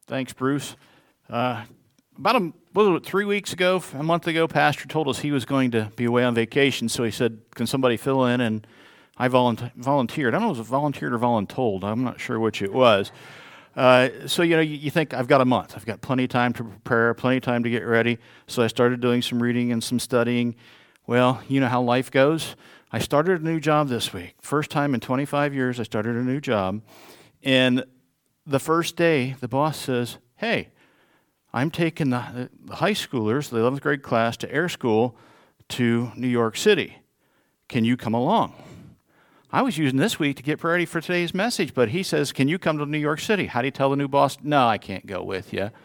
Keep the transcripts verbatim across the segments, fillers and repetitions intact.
Thanks, Bruce. Uh, about a, what was it, three weeks ago, a month ago, Pastor told us he was going to be away on vacation, so he said, can somebody fill in? And I volunt- volunteered. I don't know if it was volunteered or voluntold. I'm not sure which it was. Uh, so, you know, you, you think, I've got a month. I've got plenty of time to prepare, plenty of time to get ready. So I started doing some reading and some studying. Well, you know how life goes. I started a new job this week. First time in twenty-five years I started a new job. And the first day, the boss says, hey, I'm taking the, the high schoolers, the eleventh grade class, to air school to New York City. Can you come along? I was using this week to get ready for today's message, but he says, can you come to New York City? How do you tell the new boss, no, I can't go with you.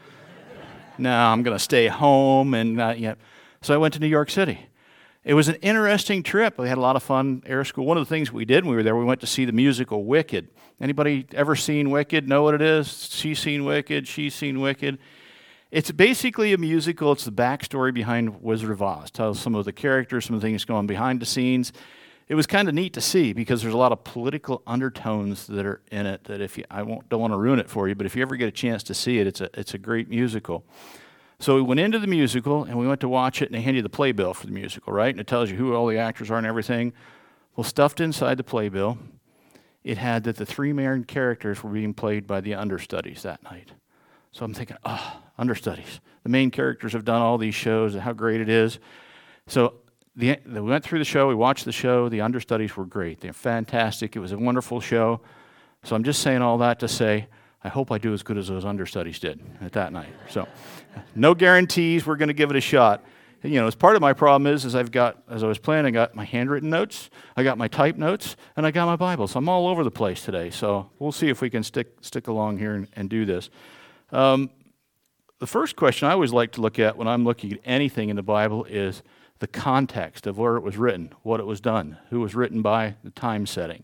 No, I'm going to stay home. And uh, yeah. So I went to New York City. It was an interesting trip. We had a lot of fun air school. One of the things we did when we were there, we went to see the musical Wicked. Anybody ever seen Wicked? Know what it is? She's seen Wicked. She's seen Wicked. It's basically a musical. It's the backstory behind Wizard of Oz. Tells some of the characters, some of the things going behind the scenes. It was kind of neat to see because there's a lot of political undertones that are in it that if you, I won't, don't want to ruin it for you, but if you ever get a chance to see it, it's a, it's a great musical. So we went into the musical, and we went to watch it, and they hand you the playbill for the musical, right? And it tells you who all the actors are and everything. Well, stuffed inside the playbill, it had that the three main characters were being played by the understudies that night. So I'm thinking, oh, understudies. The main characters have done all these shows and how great it is. So the, we went through the show. We watched the show. The understudies were great. They're fantastic. It was a wonderful show. So I'm just saying all that to say, I hope I do as good as those understudies did at that night. So no guarantees. We're going to give it a shot. And, you know, as part of my problem is, is I've got, as I was planning, I got my handwritten notes, I got my typed notes, and I got my Bible. So I'm all over the place today. So we'll see if we can stick stick along here and, and do this. Um, the first question I always like to look at when I'm looking at anything in the Bible is the context of where it was written, what it was done, who was written by, the time setting.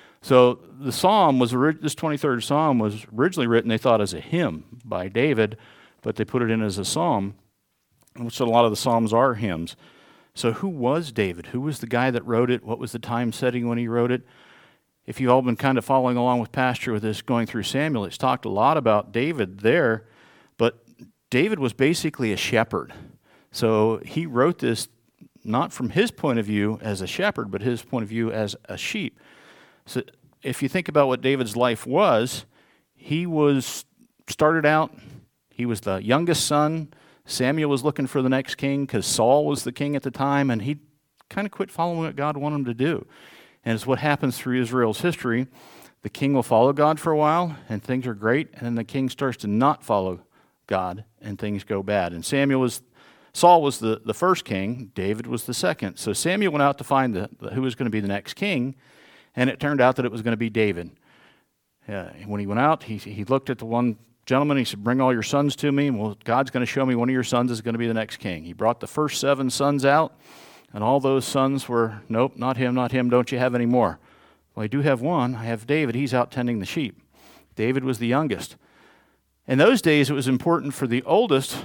So the psalm was, this twenty-third psalm was originally written, they thought, as a hymn by David, but they put it in as a psalm, which a lot of the psalms are hymns. So who was David? Who was the guy that wrote it? What was the time setting when he wrote it? If you've all been kind of following along with Pastor with this going through Samuel, it's talked a lot about David there, but David was basically a shepherd. So he wrote this not from his point of view as a shepherd, but his point of view as a sheep. So if you think about what David's life was, he was started out, he was the youngest son. Samuel was looking for the next king because Saul was the king at the time, and he kind of quit following what God wanted him to do. And it's what happens through Israel's history. The king will follow God for a while, and things are great, and then the king starts to not follow God, and things go bad. And Samuel was, Saul was the, the first king, David was the second. So Samuel went out to find the, the, who was going to be the next king, and it turned out that it was going to be David. Uh, when he went out, he, he looked at the one gentleman, he said, bring all your sons to me. Well, God's going to show me one of your sons is going to be the next king. He brought the first seven sons out, and all those sons were, nope, not him, not him, don't you have any more? Well, I do have one. I have David. He's out tending the sheep. David was the youngest. In those days, it was important for the oldest,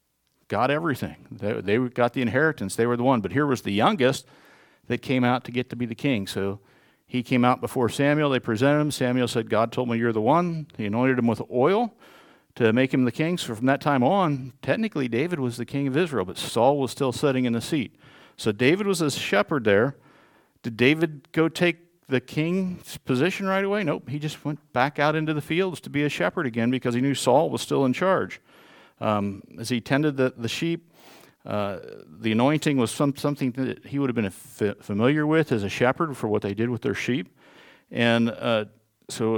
got everything. They, they got the inheritance. They were the one. But here was the youngest that came out to get to be the king. So he came out before Samuel. They presented him. Samuel said, God told me you're the one. He anointed him with oil to make him the king. So from that time on, technically David was the king of Israel, but Saul was still sitting in the seat. So David was a shepherd there. Did David go take the king's position right away? Nope. He just went back out into the fields to be a shepherd again because he knew Saul was still in charge. Um, as he tended the, the sheep, uh, the anointing was some, something that he would have been f- familiar with as a shepherd for what they did with their sheep. And uh, so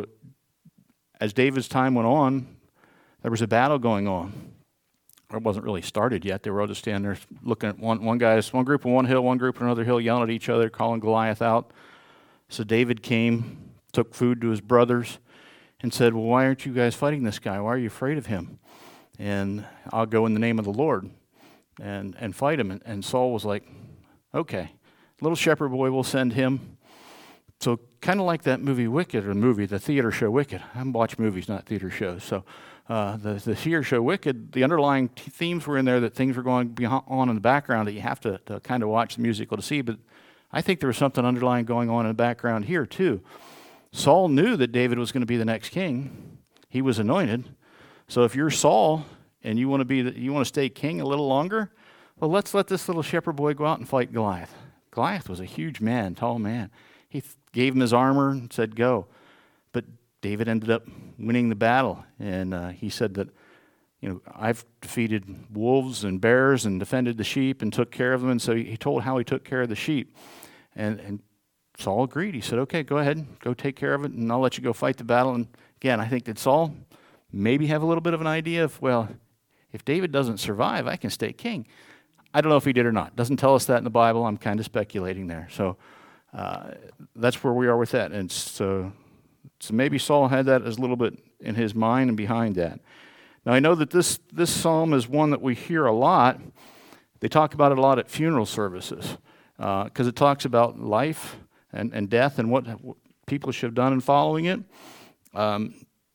as David's time went on, there was a battle going on. It wasn't really started yet. They were all just standing there looking at one, one guy, one group on one hill, one group on another hill, yelling at each other, calling Goliath out. So David came, took food to his brothers, and said, well, why aren't you guys fighting this guy? Why are you afraid of him? And I'll go in the name of the Lord and, and fight him. And, and Saul was like, okay, little shepherd boy, we'll send him. So kind of like that movie Wicked, or the movie, the theater show Wicked. I watch movies, not theater shows. So uh, the, the theater show Wicked, the underlying t- themes were in there, that things were going on in the background that you have to, to kind of watch the musical to see. But I think there was something underlying going on in the background here too. Saul knew that David was going to be the next king. He was anointed. So if you're Saul and you want to be, the, you want to stay king a little longer, well, let's let this little shepherd boy go out and fight Goliath. Goliath was a huge man, tall man. He th- gave him his armor and said, go. But David ended up winning the battle. And uh, he said that, you know, I've defeated wolves and bears and defended the sheep and took care of them. And so he told how he took care of the sheep. And, and Saul agreed. He said, okay, go ahead, go take care of it, and I'll let you go fight the battle. And again, I think that Saul maybe have a little bit of an idea of, well, if David doesn't survive, I can stay king. I don't know if he did or not. Doesn't tell us that in the Bible. I'm kind of speculating there. So uh, that's where we are with that. And so, so maybe Saul had that as a little bit in his mind and behind that. Now, I know that this, this psalm is one that we hear a lot. They talk about it a lot at funeral services because uh, it talks about life and, and death and what, what people should have done in following it. Um,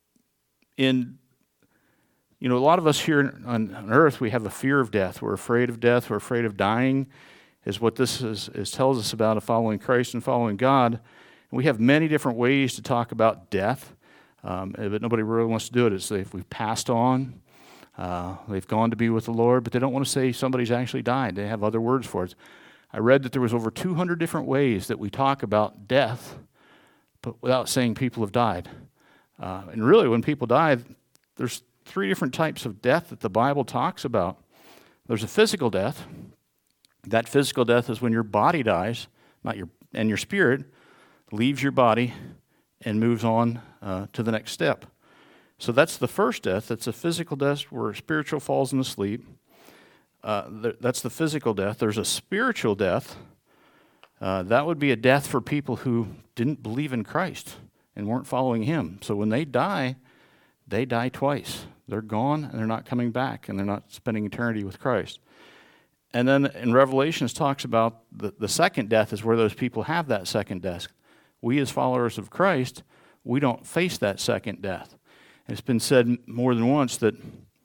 in You know, a lot of us here on, on earth, we have a fear of death. We're afraid of death. We're afraid of dying, is what this is, is tells us about following Christ and following God. And we have many different ways to talk about death, um, but nobody really wants to do it. It's if we've passed on, uh, they've gone to be with the Lord, but they don't want to say somebody's actually died. They have other words for it. I read that there was over two hundred different ways that we talk about death, but without saying people have died. Uh, and really, when people die, there's three different types of death that the Bible talks about. There's a physical death. That physical death is when your body dies, not your and your spirit leaves your body and moves on uh, to the next step. So that's the first death. That's a physical death where spiritual falls into sleep. Uh, th- that's the physical death. There's a spiritual death. Uh, that would be a death for people who didn't believe in Christ and weren't following Him. So when they die, they die twice. They're gone and they're not coming back and they're not spending eternity with Christ. And then in Revelations talks about the, the second death is where those people have that second death. We as followers of Christ, we don't face that second death. And it's been said more than once that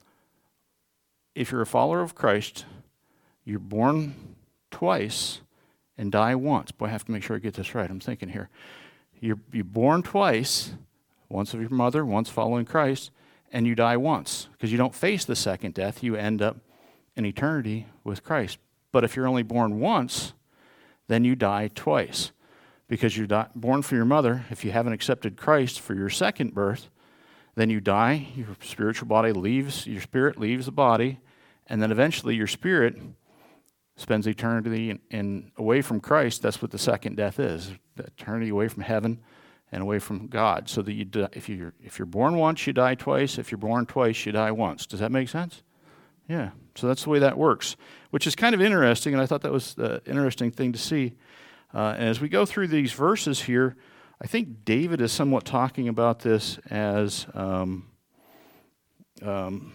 if you're a follower of Christ, you're born twice and die once. Boy, I have to make sure I get this right. I'm thinking here. You're, you're born twice, once of your mother, once following Christ, and you die once. Because you don't face the second death, you end up in eternity with Christ. But if you're only born once, then you die twice. Because you're di- born for your mother, if you haven't accepted Christ for your second birth, then you die, your spiritual body leaves, your spirit leaves the body, and then eventually your spirit spends eternity in, in away from Christ. That's what the second death is, eternity away from heaven and away from God. So that you, die, if you're if you're born once, you die twice. If you're born twice, you die once. Does that make sense? Yeah. So that's the way that works, which is kind of interesting, and I thought that was an interesting thing to see. Uh, and as we go through these verses here, I think David is somewhat talking about this as, um, um,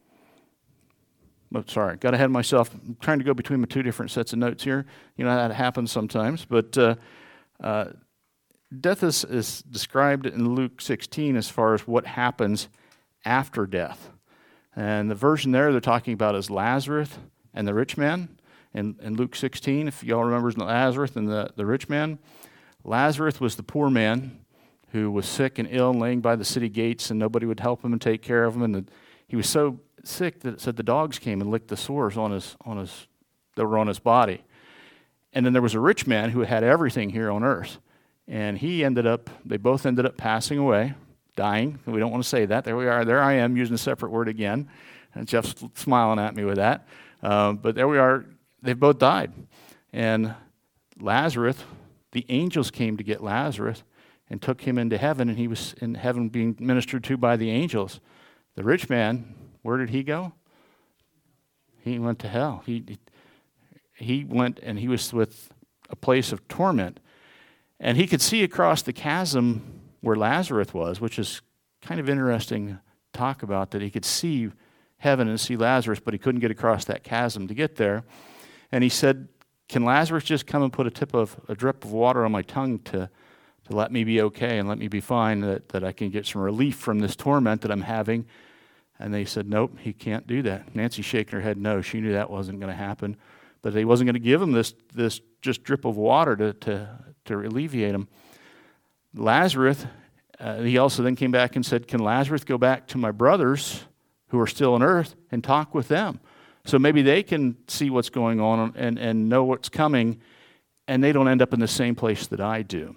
oh, sorry, got ahead of myself. I'm trying to go between my two different sets of notes here. You know, that happens sometimes. But uh, uh, death is, is described in Luke sixteen as far as what happens after death. And the version there they're talking about is Lazarus and the rich man. In, in Luke sixteen, if y'all remember Lazarus and the, the rich man, Lazarus was the poor man who was sick and ill and laying by the city gates, and nobody would help him and take care of him. And the, he was so sick that it said the dogs came and licked the sores on his on his that were on his body. And then there was a rich man who had everything here on earth, and he ended up. They both ended up passing away, dying. We don't want to say that. There we are. There I am using a separate word again, and Jeff's smiling at me with that. Uh, but there we are. They've both died. And Lazarus, the angels came to get Lazarus and took him into heaven, and he was in heaven being ministered to by the angels. The rich man, where did he go? He went to hell. He he went and he was with a place of torment. And he could see across the chasm where Lazarus was, which is kind of interesting to talk about, that he could see heaven and see Lazarus, but he couldn't get across that chasm to get there. And he said, can Lazarus just come and put a tip of a drip of water on my tongue to, to let me be okay and let me be fine, that, that I can get some relief from this torment that I'm having? And they said, nope, he can't do that. Nancy shaking her head no. She knew that wasn't going to happen. But they wasn't going to give him this this just drip of water to, to, to alleviate him. Lazarus, uh, he also then came back and said, can Lazarus go back to my brothers who are still on earth and talk with them. So maybe they can see what's going on and, and know what's coming, and they don't end up in the same place that I do.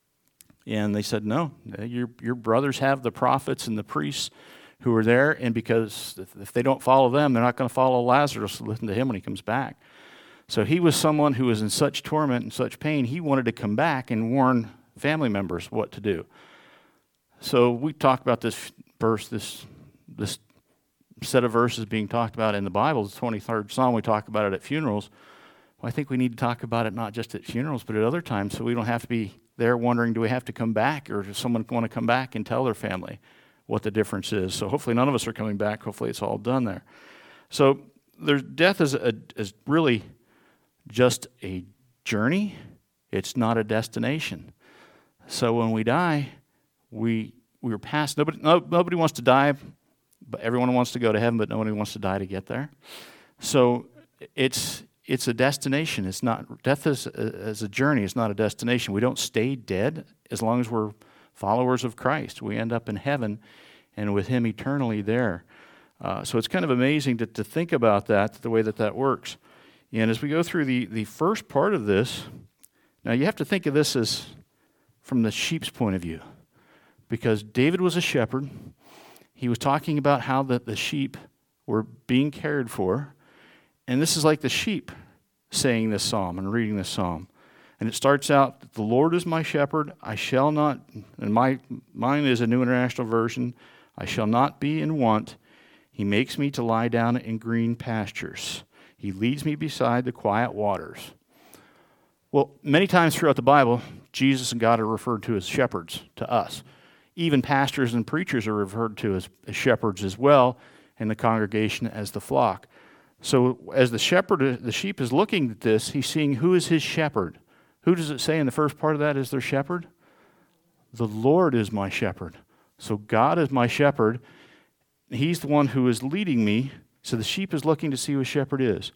And they said, no, your, your brothers have the prophets and the priests who are there, and because if, if they don't follow them, they're not going to follow Lazarus, listen to him when he comes back. So he was someone who was in such torment and such pain, he wanted to come back and warn family members what to do. So we talk about this verse, this this set of verses being talked about in the Bible, the twenty-third Psalm. We talk about it at funerals. Well, I think we need to talk about it not just at funerals, but at other times, so we don't have to be there wondering, do we have to come back, or does someone want to come back and tell their family what the difference is? So hopefully none of us are coming back. Hopefully it's all done there. So there's, death is, a, is really just a journey. It's not a destination. So when we die, we we are past. Nobody no, nobody wants to die, but everyone wants to go to heaven, but nobody wants to die to get there. So it's it's a destination. It's not death is as a journey. It's not a destination. We don't stay dead as long as we're followers of Christ. We end up in heaven, and with Him eternally there. Uh, so it's kind of amazing to to think about that, the way that that works. And as we go through the the first part of this, now you have to think of this as from the sheep's point of view, because David was a shepherd. He was talking about how the, the sheep were being cared for, and this is like the sheep saying this psalm and reading this psalm. And it starts out, the Lord is my shepherd, I shall not, and my mine is a New International Version, I shall not be in want. He makes me to lie down in green pastures. He leads me beside the quiet waters. Well, many times throughout the Bible, Jesus and God are referred to as shepherds to us. Even pastors and preachers are referred to as, as shepherds as well, and the congregation as the flock. So as the shepherd, the sheep is looking at this, he's seeing who is his shepherd. Who does it say in the first part of that is their shepherd? The Lord is my shepherd. So God is my shepherd. He's the one who is leading me. So the sheep is looking to see who a shepherd is.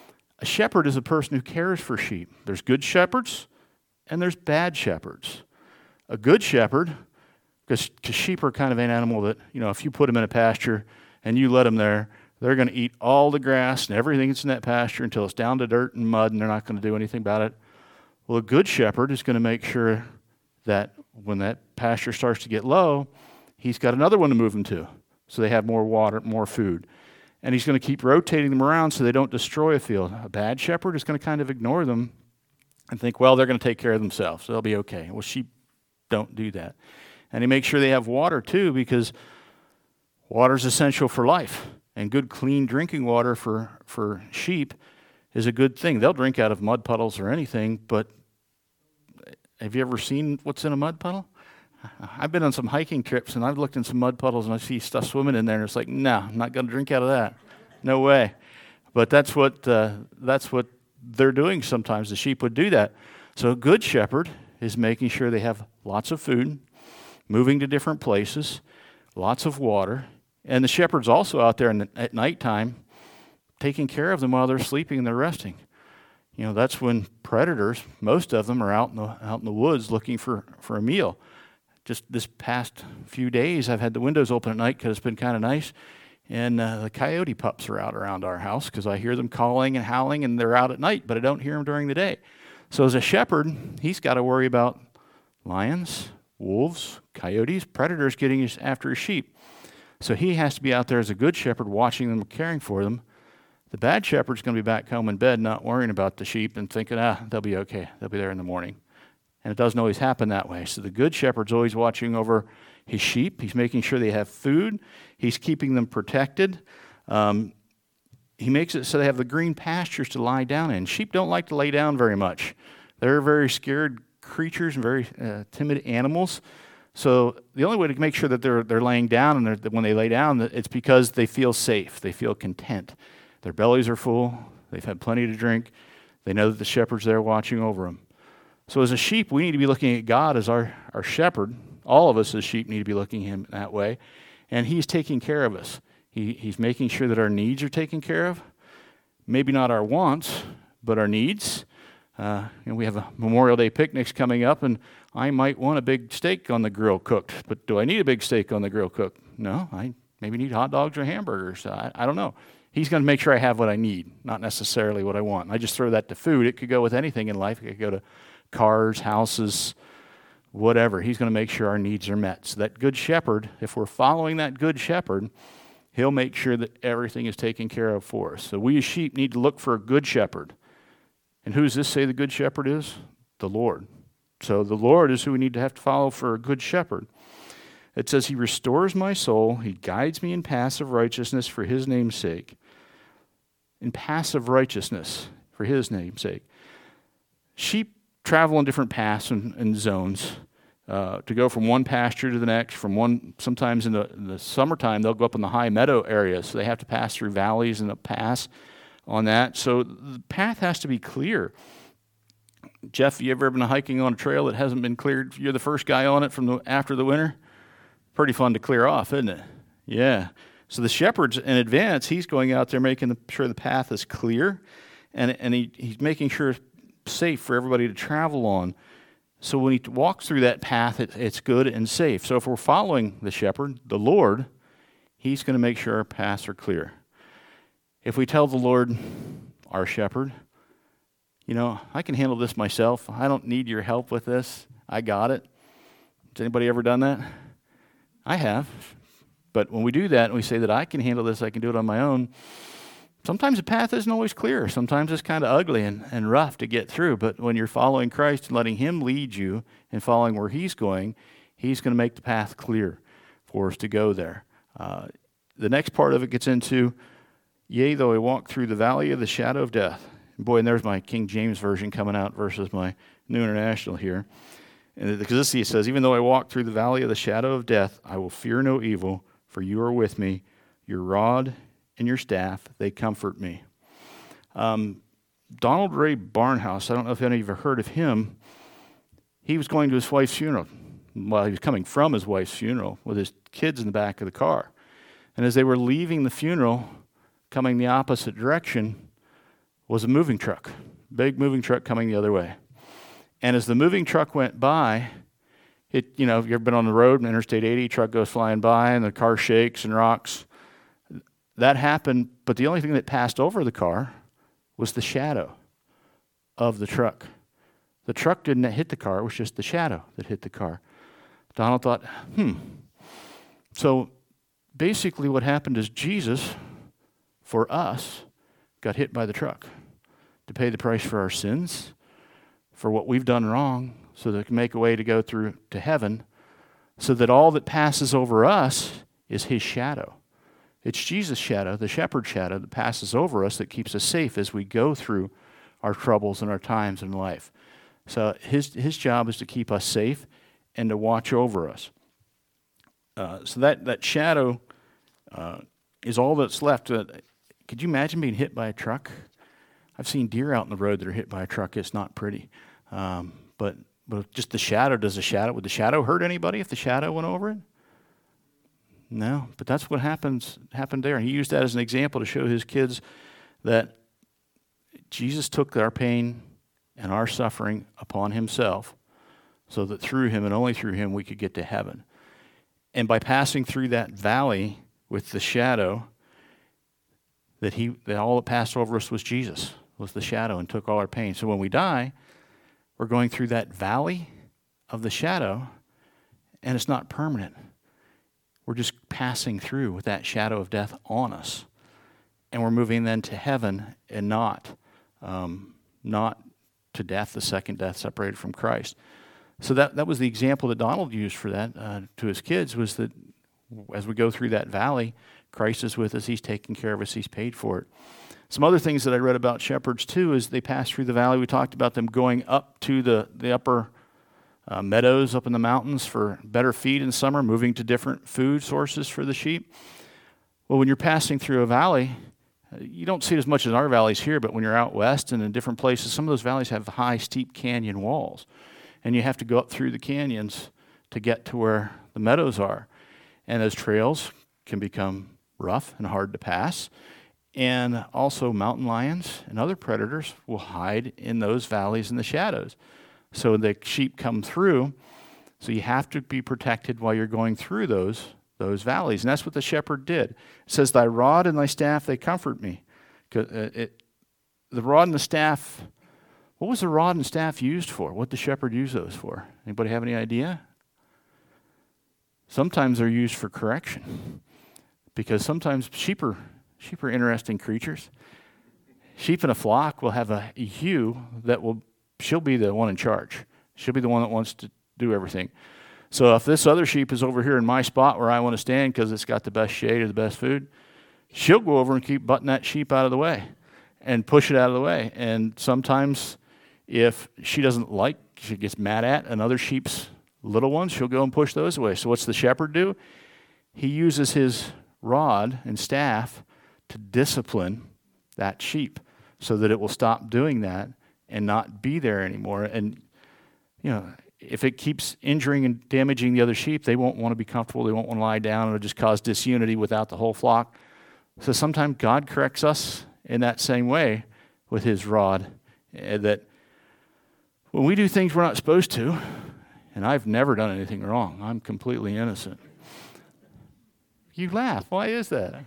A shepherd is a person who cares for sheep. There's good shepherds and there's bad shepherds. A good shepherd, because sheep are kind of an animal that, you know, if you put them in a pasture and you let them there, they're going to eat all the grass and everything that's in that pasture until it's down to dirt and mud, and they're not going to do anything about it. Well, a good shepherd is going to make sure that when that pasture starts to get low, he's got another one to move them to, so they have more water, more food. And he's going to keep rotating them around so they don't destroy a field. A bad shepherd is going to kind of ignore them and think, well, they're going to take care of themselves. They'll be okay. Well, sheep don't do that. And he makes sure they have water too, because water is essential for life. And good, clean drinking water for, for sheep is a good thing. They'll drink out of mud puddles or anything, but have you ever seen what's in a mud puddle? I've been on some hiking trips, and I've looked in some mud puddles, and I see stuff swimming in there, and it's like, no, I'm not going to drink out of that. No way. But that's what uh, that's what they're doing sometimes. The sheep would do that. So a good shepherd is making sure they have lots of food, moving to different places, lots of water, and the shepherd's also out there in the, at nighttime taking care of them while they're sleeping and they're resting. You know, that's when predators, most of them, are out in the out in the woods looking for, for a meal. Just this past few days, I've had the windows open at night because it's been kind of nice, and uh, the coyote pups are out around our house because I hear them calling and howling, and they're out at night, but I don't hear them during the day. So as a shepherd, he's got to worry about lions, wolves, coyotes, predators getting his, after his sheep. So he has to be out there as a good shepherd, watching them, caring for them. The bad shepherd's going to be back home in bed, not worrying about the sheep and thinking, ah, they'll be okay. They'll be there in the morning. And it doesn't always happen that way. So the good shepherd's always watching over his sheep. He's making sure they have food. He's keeping them protected. Um, he makes it so they have the green pastures to lie down in. Sheep don't like to lay down very much. They're very scared creatures and very uh, timid animals. So the only way to make sure that they're they're laying down, and that when they lay down, it's because they feel safe. They feel content. Their bellies are full. They've had plenty to drink. They know that the shepherd's there watching over them. So as a sheep, we need to be looking at God as our, our shepherd. All of us as sheep need to be looking at him that way. And he's taking care of us. He, he's making sure that our needs are taken care of. Maybe not our wants, but our needs. Uh, you know, we have a Memorial Day picnics coming up, and I might want a big steak on the grill cooked. But do I need a big steak on the grill cooked? No, I maybe need hot dogs or hamburgers. I, I don't know. He's going to make sure I have what I need, not necessarily what I want. I just throw that to food. It could go with anything in life. It could go to cars, houses, whatever. He's going to make sure our needs are met. So that good shepherd, if we're following that good shepherd, he'll make sure that everything is taken care of for us. So we as sheep need to look for a good shepherd. And who does this say the good shepherd is? The Lord. So the Lord is who we need to have to follow for a good shepherd. It says, he restores my soul. He guides me in paths of righteousness for his name's sake. In paths of righteousness for his name's sake. Sheep travel on different paths and, and zones uh, to go from one pasture to the next. From one, sometimes in the, in the summertime, they'll go up in the high meadow areas, so they have to pass through valleys and a pass on that. So the path has to be clear. Jeff, you ever been hiking on a trail that hasn't been cleared? You're the first guy on it from the, after the winter? Pretty fun to clear off, isn't it? Yeah. So the shepherd's in advance, he's going out there making sure the path is clear, and, and he, he's making sure it's safe for everybody to travel on. So when he walks through that path, it, it's good and safe. So if we're following the shepherd, the Lord, he's going to make sure our paths are clear. If we tell the Lord, our shepherd, you know, I can handle this myself. I don't need your help with this. I got it. Has anybody ever done that? I have. But when we do that and we say that I can handle this, I can do it on my own, sometimes the path isn't always clear. Sometimes it's kind of ugly and, and rough to get through. But when you're following Christ and letting him lead you and following where he's going, he's going to make the path clear for us to go there. Uh, the next part of it gets into, yea, though I walk through the valley of the shadow of death. Boy, and there's my King James Version coming out versus my New International here. And because this it says, even though I walk through the valley of the shadow of death, I will fear no evil, for you are with me. Your rod and your staff, they comfort me. Um, Donald Ray Barnhouse, I don't know if any of you have heard of him. He was going to his wife's funeral. Well, he was coming from his wife's funeral with his kids in the back of the car. And as they were leaving the funeral, coming the opposite direction, was a moving truck, big moving truck coming the other way. And as the moving truck went by, it, you know, you've ever been on the road, and Interstate eighty, truck goes flying by, and the car shakes and rocks. That happened, but the only thing that passed over the car was the shadow of the truck. The truck didn't hit the car, it was just the shadow that hit the car. Donald thought, hmm. So basically what happened is Jesus, for us, got hit by the truck to pay the price for our sins, for what we've done wrong, so that it can make a way to go through to heaven, so that all that passes over us is his shadow. It's Jesus' shadow, the shepherd's shadow, that passes over us, that keeps us safe as we go through our troubles and our times in life. So his his job is to keep us safe and to watch over us. Uh, so that, that shadow uh, is all that's left. Uh, could you imagine being hit by a truck? I've seen deer out in the road that are hit by a truck. It's not pretty. Um, but but just the shadow, does the shadow, would the shadow hurt anybody if the shadow went over it? No, but that's what happens happened there. And he used that as an example to show his kids that Jesus took our pain and our suffering upon himself, so that through him and only through him we could get to heaven. And by passing through that valley with the shadow, that he that all that passed over us was Jesus, was the shadow, and took all our pain. So when we die, we're going through that valley of the shadow, and it's not permanent. We're just passing through with that shadow of death on us. And we're moving then to heaven and not, um, not to death, the second death separated from Christ. So that, that was the example that Donald used for that uh, to his kids, was that as we go through that valley, Christ is with us, he's taking care of us, he's paid for it. Some other things that I read about shepherds too is they pass through the valley. We talked about them going up to the, the upper uh, meadows up in the mountains for better feed in summer, moving to different food sources for the sheep. Well, when you're passing through a valley, you don't see it as much as our valleys here, but when you're out west and in different places, some of those valleys have high, steep canyon walls. And you have to go up through the canyons to get to where the meadows are. And those trails can become rough and hard to pass. And also mountain lions and other predators will hide in those valleys in the shadows. So the sheep come through, so you have to be protected while you're going through those those valleys. And that's what the shepherd did. It says, thy rod and thy staff, they comfort me. It, it, the rod and the staff, what was the rod and staff used for? What did the shepherd use those for? Anybody have any idea? Sometimes they're used for correction. Because sometimes sheep are, sheep are interesting creatures. Sheep in a flock will have a ewe that will, she'll be the one in charge. She'll be the one that wants to do everything. So if this other sheep is over here in my spot where I want to stand because it's got the best shade or the best food, she'll go over and keep butting that sheep out of the way and push it out of the way. And sometimes if she doesn't like, she gets mad at another sheep's little ones, she'll go and push those away. So what's the shepherd do? He uses his rod and staff to discipline that sheep so that it will stop doing that and not be there anymore. And, you know, if it keeps injuring and damaging the other sheep, they won't want to be comfortable. They won't want to lie down. It'll just cause disunity without the whole flock. So sometimes God corrects us in that same way with his rod, uh, that when we do things we're not supposed to, and I've never done anything wrong. I'm completely innocent. You laugh. Why is that?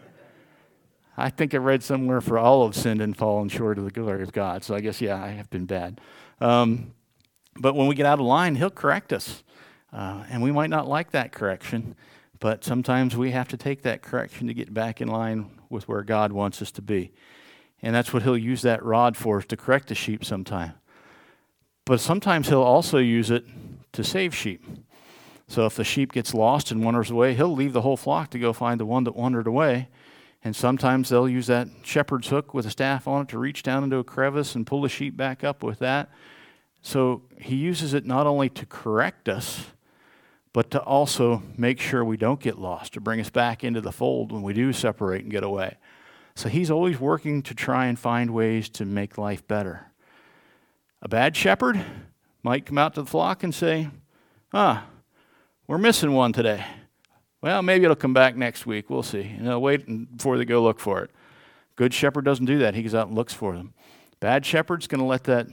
I think I read somewhere for all have sinned and fallen short of the glory of God. So I guess, yeah, I have been bad. Um, but when we get out of line, he'll correct us. Uh, and we might not like that correction, but sometimes we have to take that correction to get back in line with where God wants us to be. And that's what he'll use that rod for, is to correct the sheep sometime. But sometimes he'll also use it to save sheep. So if the sheep gets lost and wanders away, he'll leave the whole flock to go find the one that wandered away. And sometimes they'll use that shepherd's hook with a staff on it to reach down into a crevice and pull the sheep back up with that. So he uses it not only to correct us, but to also make sure we don't get lost, to bring us back into the fold when we do separate and get away. So he's always working to try and find ways to make life better. A bad shepherd might come out to the flock and say, ah, we're missing one today. Well, maybe it'll come back next week. We'll see. And they'll wait before they go look for it. Good shepherd doesn't do that. He goes out and looks for them. Bad shepherd's going to let that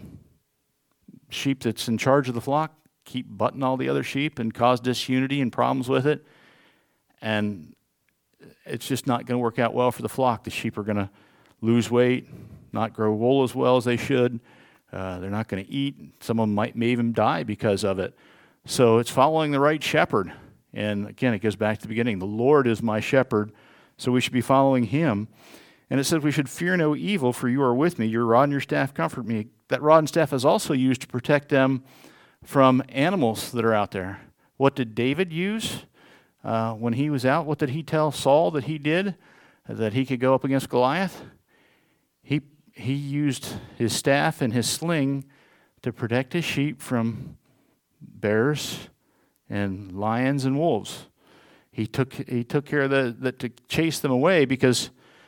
sheep that's in charge of the flock keep butting all the other sheep and cause disunity and problems with it. And it's just not going to work out well for the flock. The sheep are going to lose weight, not grow wool as well as they should. Uh, they're not going to eat. Some of them might may even die because of it. So it's following the right shepherd. And again, it goes back to the beginning. The Lord is my shepherd, so we should be following him. And it says we should fear no evil, for you are with me. Your rod and your staff comfort me. That rod and staff is also used to protect them from animals that are out there. What did David use uh, when he was out? What did he tell Saul that he did, that he could go up against Goliath? He, he used his staff and his sling to protect his sheep from bears and lions and wolves. He took he took care of the, the to chase them away, because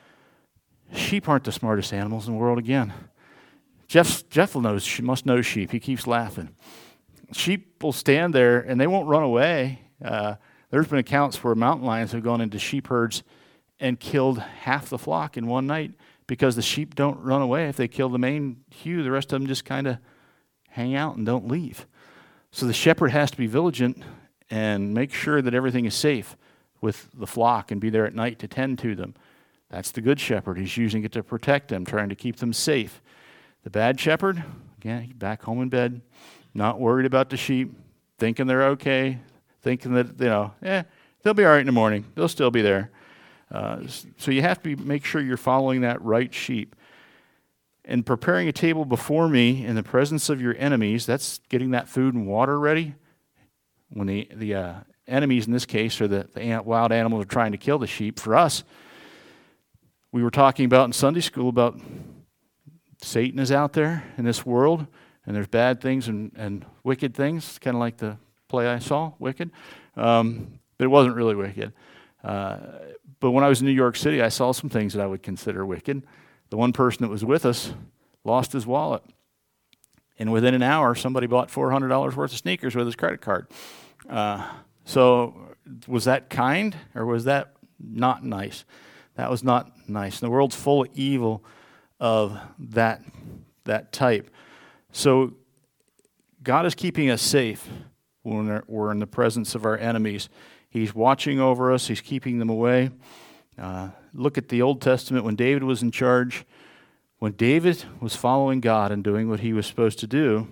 sheep aren't the smartest animals in the world. Again, Jeff Jeff knows she must know sheep. He keeps laughing. Sheep will stand there and they won't run away. Uh, there's been accounts where mountain lions have gone into sheep herds and killed half the flock in one night because the sheep don't run away. If they kill the main ewe, the rest of them just kind of hang out and don't leave. So the shepherd has to be vigilant and make sure that everything is safe with the flock and be there at night to tend to them. That's the good shepherd. He's using it to protect them, trying to keep them safe. The bad shepherd, again, he's back home in bed, not worried about the sheep, thinking they're okay, thinking that, you know, eh, they'll be all right in the morning. They'll still be there. Uh, so you have to be, make sure you're following that right sheep. And preparing a table before me in the presence of your enemies, that's getting that food and water ready. When the, the uh, enemies in this case are the, the wild animals are trying to kill the sheep. For us, we were talking about in Sunday school about Satan is out there in this world, and there's bad things and, and wicked things, kind of like the play I saw, Wicked. Um, but it wasn't really wicked. Uh, but when I was in New York City, I saw some things that I would consider wicked. The one person that was with us lost his wallet. And within an hour, somebody bought four hundred dollars worth of sneakers with his credit card. Uh, so was that kind, or was that not nice? That was not nice. And the world's full of evil of that, that type. So God is keeping us safe when we're in the presence of our enemies. He's watching over us. He's keeping them away. Uh, look at the Old Testament when David was in charge. When David was following God and doing what he was supposed to do,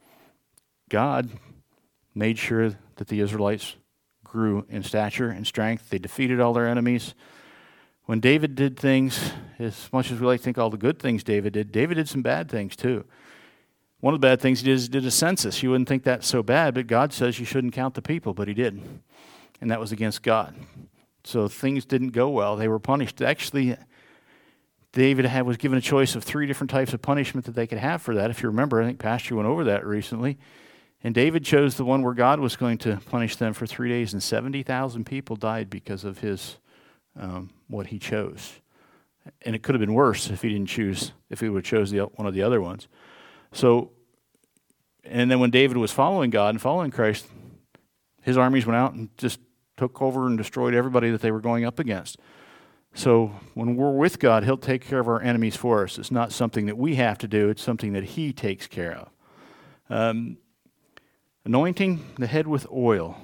God made sure that the Israelites grew in stature and strength. They defeated all their enemies. When David did things, as much as we like to think all the good things David did, David did some bad things too. One of the bad things he did is he did a census. You wouldn't think that's so bad, but God says you shouldn't count the people, but he did. And that was against God. So things didn't go well. They were punished. Actually, David had, was given a choice of three different types of punishment that they could have for that. If you remember, I think Pastor went over that recently. And David chose the one where God was going to punish them for three days, and seventy thousand people died because of his um, what he chose. And it could have been worse if he didn't choose, if he would have chose the, one of the other ones. So, and then when David was following God and following Christ, his armies went out and just took over and destroyed everybody that they were going up against. So when we're with God, he'll take care of our enemies for us. It's not something that we have to do. It's something that he takes care of. Um, anointing the head with oil.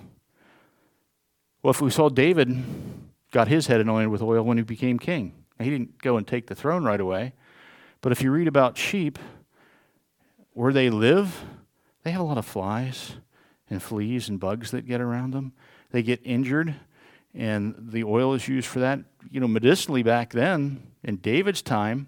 Well, if we saw David got his head anointed with oil when he became king. He didn't go and take the throne right away. But if you read about sheep, where they live, they have a lot of flies and fleas and bugs that get around them. They get injured, and the oil is used for that. You know, medicinally back then, in David's time,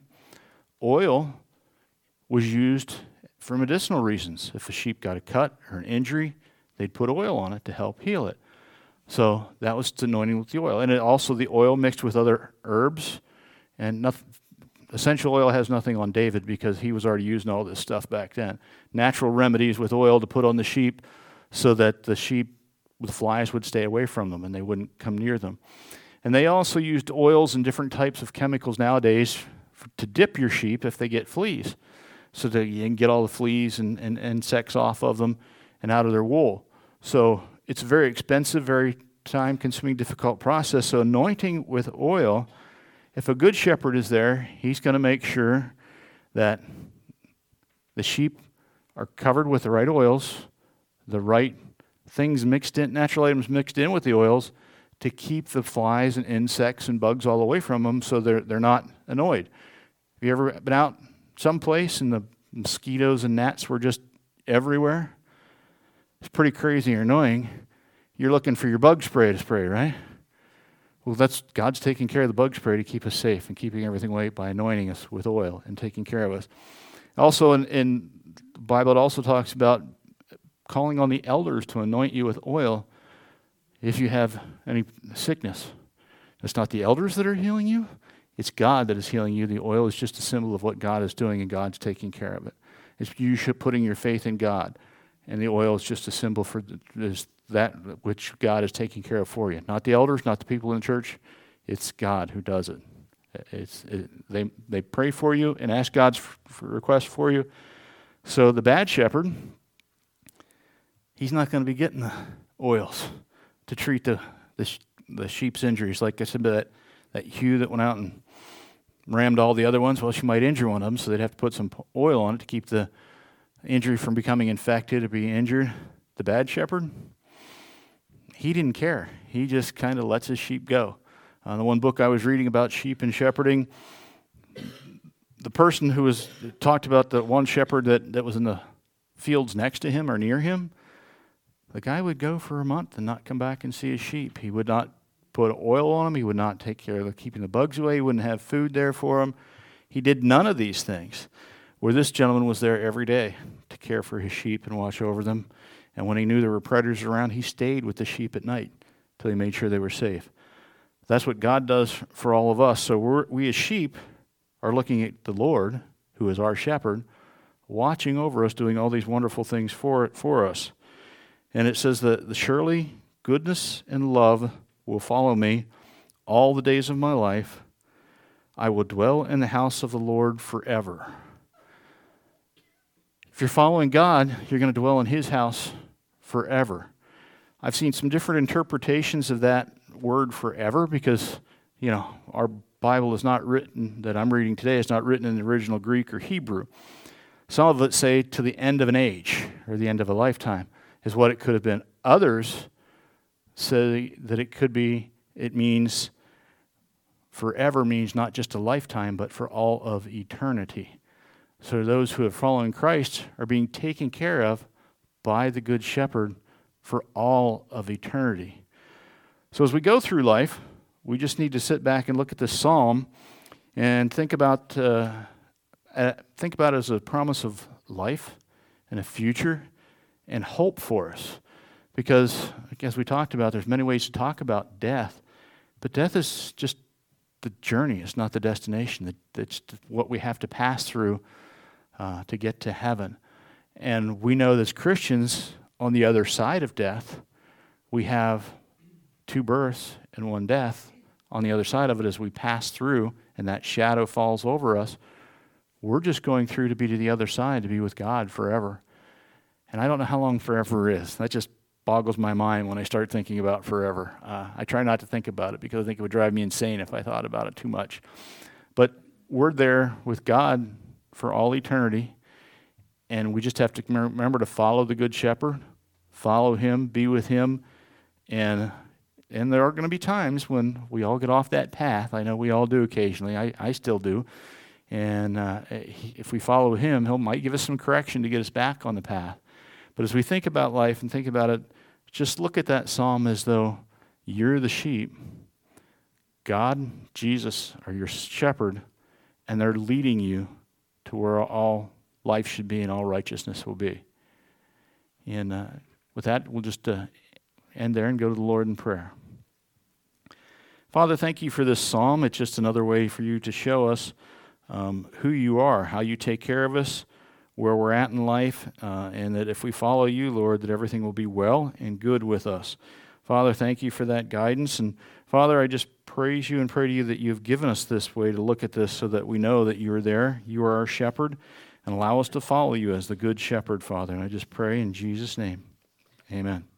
oil was used for medicinal reasons. If a sheep got a cut or an injury, they'd put oil on it to help heal it. So that was anointing with the oil. And it also the oil mixed with other herbs. And nothing, essential oil has nothing on David because he was already using all this stuff back then. Natural remedies with oil to put on the sheep so that the sheep with flies would stay away from them and they wouldn't come near them. And they also used oils and different types of chemicals nowadays for, to dip your sheep if they get fleas, so that you can get all the fleas and, and, and insects off of them and out of their wool. So it's a very expensive, very time-consuming, difficult process. So anointing with oil, if a good shepherd is there, he's going to make sure that the sheep are covered with the right oils, the right things mixed in, natural items mixed in with the oils to keep the flies and insects and bugs all away from them so they're, they're not annoyed. Have you ever been out someplace and the mosquitoes and gnats were just everywhere? It's pretty crazy or annoying. You're looking for your bug spray to spray, right? Well, that's God's taking care of the bug spray to keep us safe and keeping everything away by anointing us with oil and taking care of us. Also, in, in the Bible, it also talks about calling on the elders to anoint you with oil if you have any sickness. It's not the elders that are healing you. It's God that is healing you. The oil is just a symbol of what God is doing, and God's taking care of it. It's you should putting your faith in God, and the oil is just a symbol for this, that which God is taking care of for you. Not the elders, not the people in the church. It's God who does it. It's it, they they pray for you and ask God's for requests for you. So the bad shepherd, he's not going to be getting the oils to treat the the, the sheep's injuries. Like I said, that that ewe that went out and rammed all the other ones, well, she might injure one of them, so they'd have to put some oil on it to keep the injury from becoming infected or being injured. The bad shepherd, he didn't care. He just kind of lets his sheep go. Uh, the one book I was reading about sheep and shepherding, the person who was talked about, the one shepherd that, that was in the fields next to him or near him, the guy would go for a month and not come back and see his sheep. He would not put oil on them. He would not take care of the, keeping the bugs away. He wouldn't have food there for them. He did none of these things. Where this gentleman was there every day to care for his sheep and watch over them. And when he knew there were predators around, he stayed with the sheep at night until he made sure they were safe. That's what God does for all of us. So we're, we as sheep are looking at the Lord, who is our shepherd, watching over us, doing all these wonderful things for for us. And it says that the surely goodness and love will follow me all the days of my life. I will dwell in the house of the Lord forever. If you're following God, you're going to dwell in his house forever. I've seen some different interpretations of that word forever because, you know, our Bible is not written, that I'm reading today, is not written in the original Greek or Hebrew. Some of it say to the end of an age or the end of a lifetime is what it could have been. Others say that it could be, it means forever means not just a lifetime, but for all of eternity. So those who have fallen in Christ are being taken care of by the Good Shepherd for all of eternity. So as we go through life, we just need to sit back and look at this psalm and think about uh, uh, think about it as a promise of life and a future and hope for us. Because, as we talked about, there's many ways to talk about death, but death is just the journey. It's not the destination. It's what we have to pass through uh, to get to heaven. And we know that as Christians, on the other side of death, we have two births and one death. On the other side of it, as we pass through and that shadow falls over us, we're just going through to be to the other side, to be with God forever. And I don't know how long forever is. That just boggles my mind when I start thinking about forever. Uh, I try not to think about it because I think it would drive me insane if I thought about it too much. But we're there with God for all eternity, and we just have to remember to follow the Good Shepherd, follow Him, be with Him, and and there are going to be times when we all get off that path. I know we all do occasionally. I, I still do. And uh, if we follow Him, He might give us some correction to get us back on the path. But as we think about life and think about it, just look at that psalm as though you're the sheep. God, Jesus, are your shepherd, and they're leading you to where all life should be and all righteousness will be. And uh, with that, we'll just uh, end there and go to the Lord in prayer. Father, thank you for this psalm. It's just another way for you to show us um, who you are, how you take care of us, where we're at in life, uh, and that if we follow you, Lord, that everything will be well and good with us. Father, thank you for that guidance. And Father, I just praise you and pray to you that you've given us this way to look at this so that we know that you are there, you are our shepherd, and allow us to follow you as the Good Shepherd, Father. And I just pray in Jesus' name, amen.